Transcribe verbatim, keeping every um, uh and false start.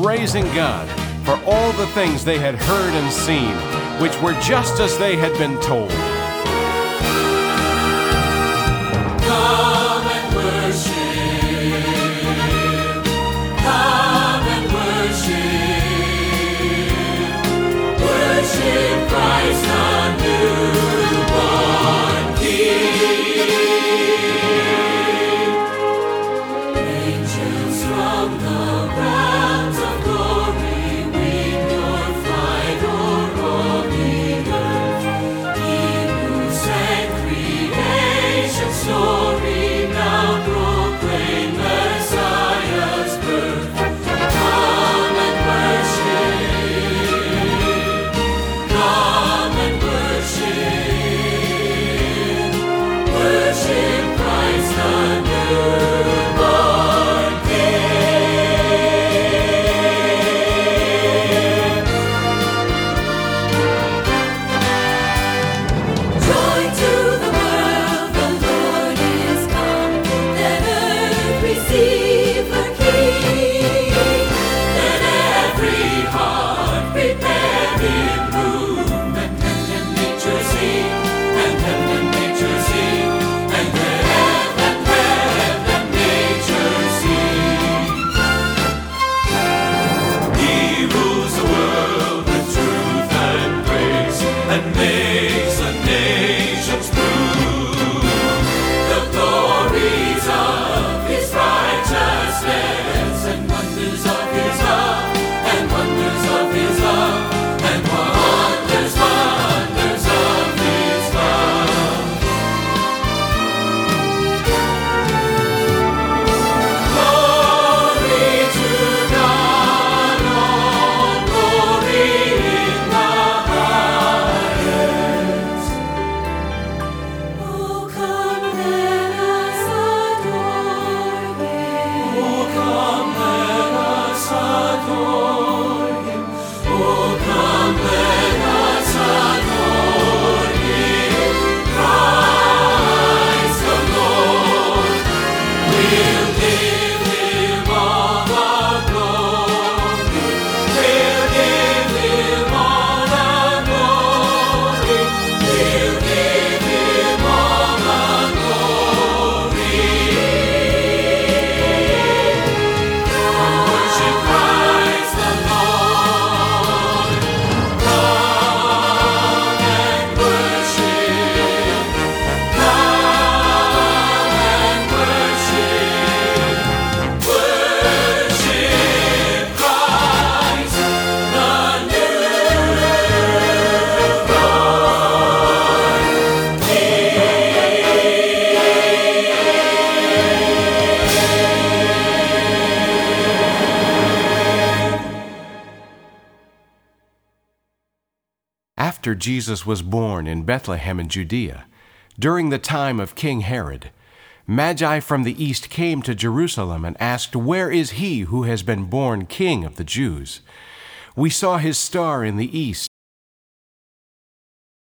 praising God for all the things they had heard and seen, which were just as they had been told. Come and worship. Come and worship. Worship Christ the newborn King. Angels from the realms of glory weep your flight o'er the earth. He who sang creation's story now proclaim Messiah's birth. Come and worship. Come and worship. Worship Christ the newborn King. Joy to the world, the Lord is come. Let earth receive her King. Let every heart prepare him room. And let and nature sing, and let and nature sing, and let and let and nature sing. He rules the world with truth and grace, and makes the nations prove the glories of his righteousness, and wonders of his love, and wonders of his love, and wonders, wonders of his love. Glory to God, all glory in the highest. Oh, come let us adore him. Oh, come let us adore him. Oh, come let us adore him. Christ the Lord. We'll give him all the glory. We'll give him all the glory. We'll give him all the glory. Come worship Christ the Lord. Come and worship. Come and worship. Worship Christ the newborn After Jesus was born in Bethlehem in Judea, during the time of King Herod, Magi from the east came to Jerusalem and asked, "Where is he who has been born King of the Jews? We saw his star in the east